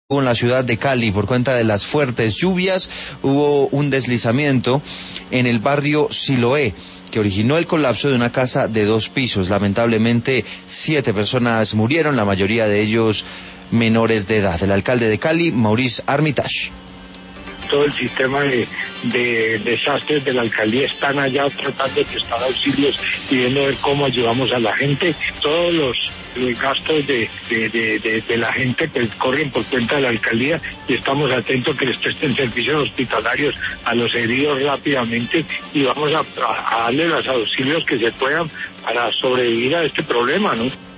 En la ciudad de Cali, por cuenta de las fuertes lluvias, hubo un deslizamiento en el barrio Siloé, que originó el colapso de una casa de 2 pisos. Lamentablemente, 7 personas murieron, la mayoría de ellos menores de edad. El alcalde de Cali, Maurice Armitage. Todo el sistema de desastres de la alcaldía están allá tratando de prestar auxilios y viendo ver cómo ayudamos a la gente. Todos los gastos de la gente que corren por cuenta de la alcaldía, y estamos atentos que les presten servicios hospitalarios a los heridos rápidamente, y vamos a darle los auxilios que se puedan para sobrevivir a este problema, ¿no?